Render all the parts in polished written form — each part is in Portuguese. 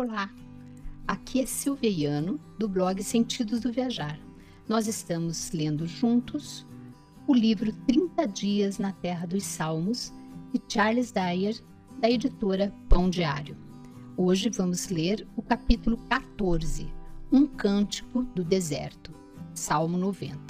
Olá, aqui é Silvia Iano, do blog Sentidos do Viajar. Nós estamos lendo juntos o livro 30 Dias na Terra dos Salmos, de Charles Dyer, da editora Pão Diário. Hoje vamos ler o capítulo 14, Um Cântico do Deserto, Salmo 90.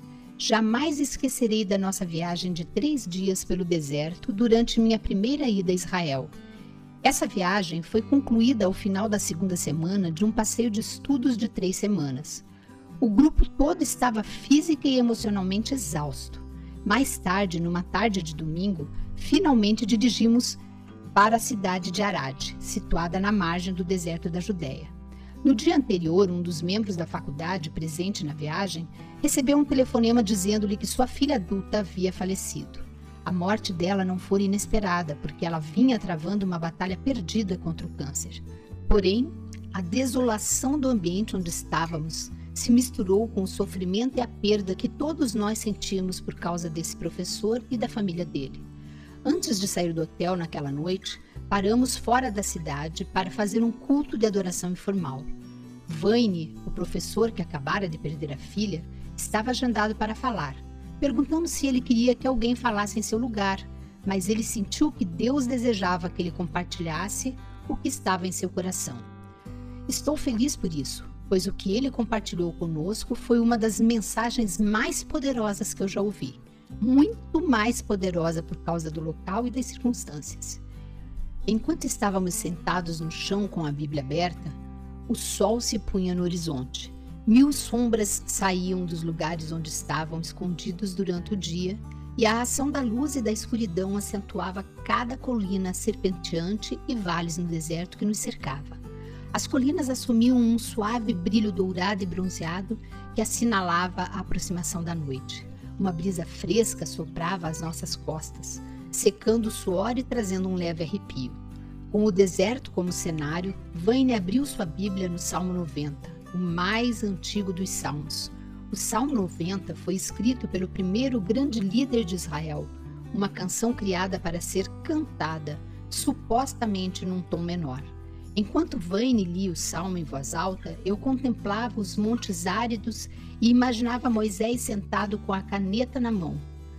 Jamais esquecerei da nossa viagem de 3 dias pelo deserto durante minha primeira ida a Israel. Essa viagem foi concluída ao final da segunda semana de um passeio de estudos de 3 semanas. O grupo todo estava física e emocionalmente exausto. Mais tarde, numa tarde de domingo, finalmente dirigimos para a cidade de Arad, situada na margem do deserto da Judéia. No dia anterior, um dos membros da faculdade presente na viagem recebeu um telefonema dizendo-lhe que sua filha adulta havia falecido. A morte dela não fora inesperada, porque ela vinha travando uma batalha perdida contra o câncer. Porém, a desolação do ambiente onde estávamos se misturou com o sofrimento e a perda que todos nós sentimos por causa desse professor e da família dele. Antes de sair do hotel naquela noite, paramos fora da cidade para fazer um culto de adoração informal. Wayne, o professor que acabara de perder a filha, estava agendado para falar. Perguntamos se ele queria que alguém falasse em seu lugar, mas ele sentiu que Deus desejava que ele compartilhasse o que estava em seu coração. Estou feliz por isso, pois o que ele compartilhou conosco foi uma das mensagens mais poderosas que eu já ouvi. Muito mais poderosa por causa do local e das circunstâncias. Enquanto estávamos sentados no chão com a Bíblia aberta, o sol se punha no horizonte. 1000 sombras saíam dos lugares onde estavam escondidos durante o dia, e a ação da luz e da escuridão acentuava cada colina serpenteante e vales no deserto que nos cercava. As colinas assumiam um suave brilho dourado e bronzeado que assinalava a aproximação da noite. Uma brisa fresca soprava às nossas costas, secando o suor e trazendo um leve arrepio. Com o deserto como cenário, Wayne abriu sua Bíblia no Salmo 90, o mais antigo dos salmos. O Salmo 90 foi escrito pelo primeiro grande líder de Israel, uma canção criada para ser cantada, supostamente num tom menor. Enquanto Wayne lia o salmo em voz alta, eu contemplava os montes áridos e imaginava Moisés sentado com a caneta na mão,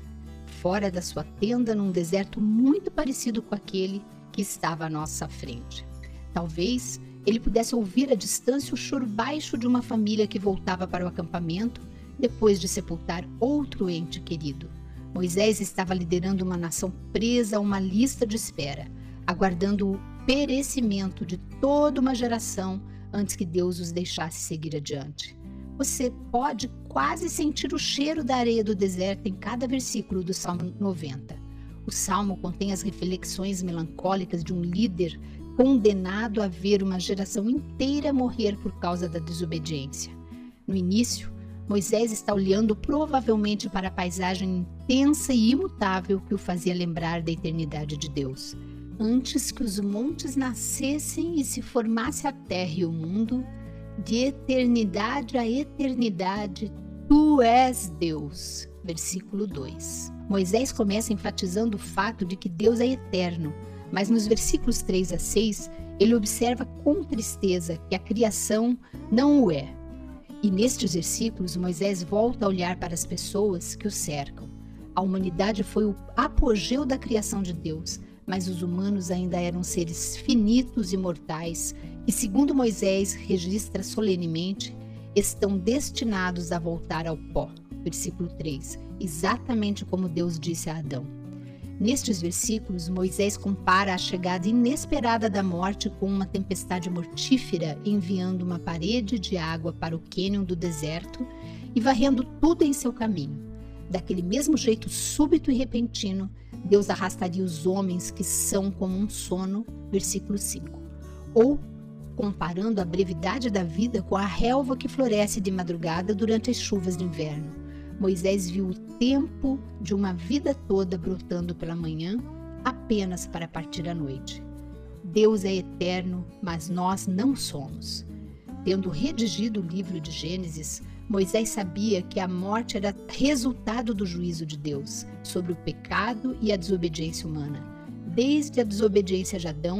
fora da sua tenda num deserto muito parecido com aquele que estava à nossa frente. Talvez ele pudesse ouvir à distância o choro baixo de uma família que voltava para o acampamento depois de sepultar outro ente querido. Moisés estava liderando uma nação presa a uma lista de espera, aguardando o perecimento de toda uma geração antes que Deus os deixasse seguir adiante. Você pode quase sentir o cheiro da areia do deserto em cada versículo do Salmo 90. O Salmo contém as reflexões melancólicas de um líder condenado a ver uma geração inteira morrer por causa da desobediência. No início, Moisés está olhando provavelmente para a paisagem intensa e imutável que o fazia lembrar da eternidade de Deus. Antes que os montes nascessem e se formasse a terra e o mundo, de eternidade a eternidade, tu és Deus. Versículo 2. Moisés começa enfatizando o fato de que Deus é eterno, mas nos versículos 3 a 6, ele observa com tristeza que a criação não o é. E nestes versículos, Moisés volta a olhar para as pessoas que o cercam. A humanidade foi o apogeu da criação de Deus, mas os humanos ainda eram seres finitos e mortais, que, segundo Moisés registra solenemente, estão destinados a voltar ao pó. Versículo 3, exatamente como Deus disse a Adão. Nestes versículos, Moisés compara a chegada inesperada da morte com uma tempestade mortífera enviando uma parede de água para o cânion do deserto e varrendo tudo em seu caminho. Daquele mesmo jeito súbito e repentino, Deus arrastaria os homens que são como um sono, versículo 5. Ou, comparando a brevidade da vida com a relva que floresce de madrugada durante as chuvas de inverno, Moisés viu o tempo de uma vida toda brotando pela manhã, apenas para partir à noite. Deus é eterno, mas nós não somos. Tendo redigido o livro de Gênesis, Moisés sabia que a morte era resultado do juízo de Deus sobre o pecado e a desobediência humana. Desde a desobediência de Adão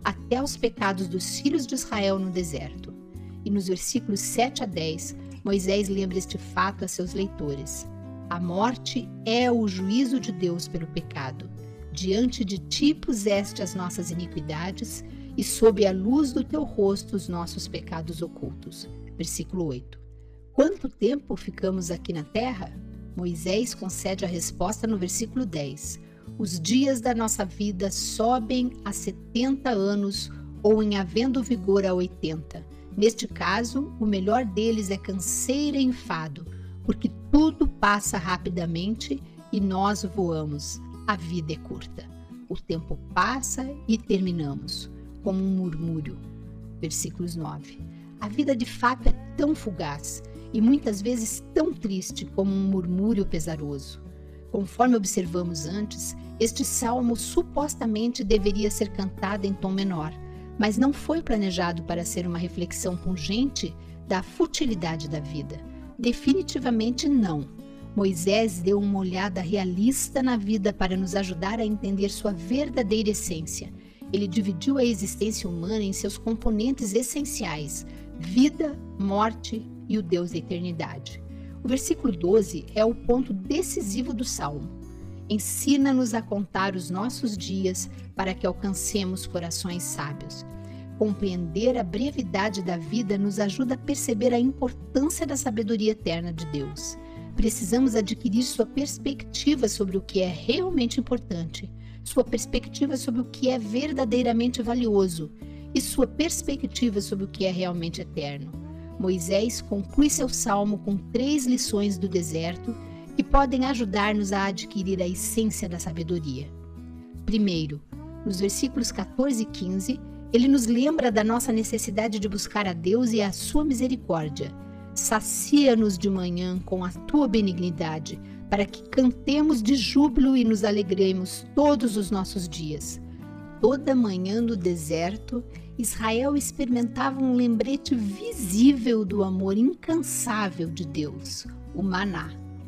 até os pecados dos filhos de Israel no deserto. E nos versículos 7 a 10, Moisés lembra este fato a seus leitores. A morte é o juízo de Deus pelo pecado. Diante de ti puseste as nossas iniquidades, e sob a luz do teu rosto os nossos pecados ocultos. Versículo 8. Quanto tempo ficamos aqui na terra? Moisés concede a resposta no versículo 10. Os dias da nossa vida sobem a 70 anos ou em havendo vigor a 80. Neste caso, o melhor deles é canseira e enfado, porque tudo passa rapidamente e nós voamos. A vida é curta. O tempo passa e terminamos, como um murmúrio. Versículos 9. A vida de fato é tão fugaz e muitas vezes tão triste como um murmúrio pesaroso. Conforme observamos antes, este salmo supostamente deveria ser cantado em tom menor, mas não foi planejado para ser uma reflexão pungente da futilidade da vida. Definitivamente não. Moisés deu uma olhada realista na vida para nos ajudar a entender sua verdadeira essência. Ele dividiu a existência humana em seus componentes essenciais: vida, morte e o Deus da eternidade. O versículo 12 é o ponto decisivo do salmo. Ensina-nos a contar os nossos dias para que alcancemos corações sábios. Compreender a brevidade da vida nos ajuda a perceber a importância da sabedoria eterna de Deus. Precisamos adquirir sua perspectiva sobre o que é realmente importante, sua perspectiva sobre o que é verdadeiramente valioso e sua perspectiva sobre o que é realmente eterno. Moisés conclui seu salmo com 3 lições do deserto que podem ajudar-nos a adquirir a essência da sabedoria. Primeiro, nos versículos 14 e 15, ele nos lembra da nossa necessidade de buscar a Deus e a sua misericórdia. Sacia-nos de manhã com a tua benignidade, para que cantemos de júbilo e nos alegremos todos os nossos dias. Toda manhã no deserto, Israel experimentava um lembrete visível do amor incansável de Deus, o maná.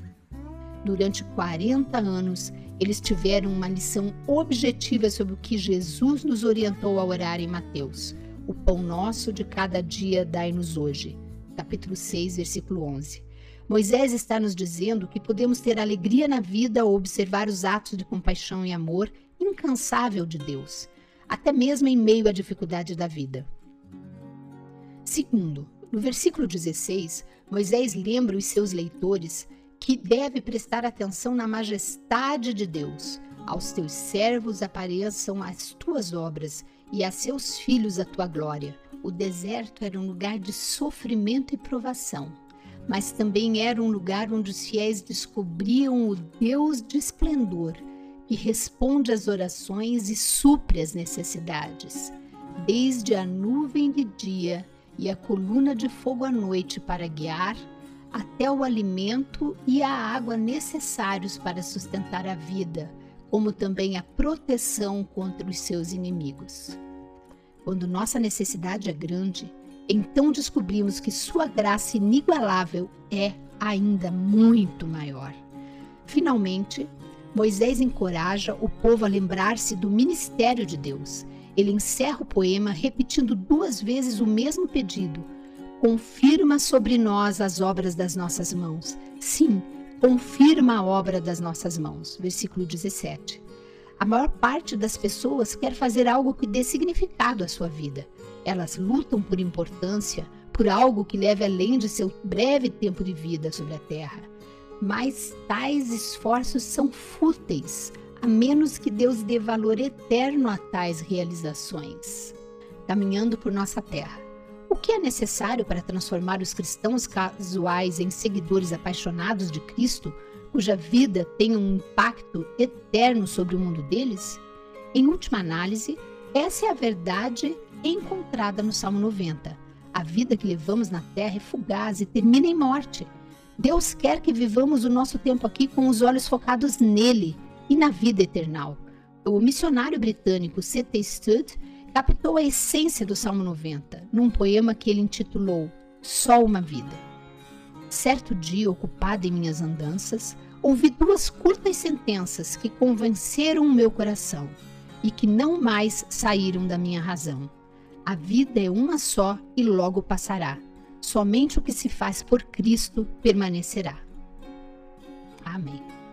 Durante 40 anos, eles tiveram uma lição objetiva sobre o que Jesus nos orientou a orar em Mateus. O pão nosso de cada dia dai-nos hoje. Capítulo 6, versículo 11. Moisés está nos dizendo que podemos ter alegria na vida ao observar os atos de compaixão e amor incansável de Deus, até mesmo em meio à dificuldade da vida. Segundo, no versículo 16, Moisés lembra os seus leitores que deve prestar atenção na majestade de Deus. Aos teus servos apareçam as tuas obras e a seus filhos a tua glória. O deserto era um lugar de sofrimento e provação, mas também era um lugar onde os fiéis descobriam o Deus de esplendor, que responde às orações e supre as necessidades. Desde a nuvem de dia e a coluna de fogo à noite para guiar, até o alimento e a água necessários para sustentar a vida, como também a proteção contra os seus inimigos. Quando nossa necessidade é grande, então descobrimos que sua graça inigualável é ainda muito maior. Finalmente, Moisés encoraja o povo a lembrar-se do ministério de Deus. Ele encerra o poema repetindo 2 vezes o mesmo pedido: confirma sobre nós as obras das nossas mãos. Sim, confirma a obra das nossas mãos. Versículo 17. A maior parte das pessoas quer fazer algo que dê significado à sua vida. Elas lutam por importância, por algo que leve além de seu breve tempo de vida sobre a terra. Mas tais esforços são fúteis, a menos que Deus dê valor eterno a tais realizações. Caminhando por nossa terra. O que é necessário para transformar os cristãos casuais em seguidores apaixonados de Cristo, cuja vida tem um impacto eterno sobre o mundo deles? Em última análise, essa é a verdade encontrada no Salmo 90. A vida que levamos na terra é fugaz e termina em morte. Deus quer que vivamos o nosso tempo aqui com os olhos focados nele e na vida eternal. O missionário britânico C.T. Studd captou a essência do Salmo 90 num poema que ele intitulou Só uma Vida. Certo dia, ocupado em minhas andanças, ouvi 2 curtas sentenças que convenceram o meu coração. e que não mais saíram da minha razão. A vida é uma só e logo passará. Somente o que se faz por Cristo permanecerá. Amém.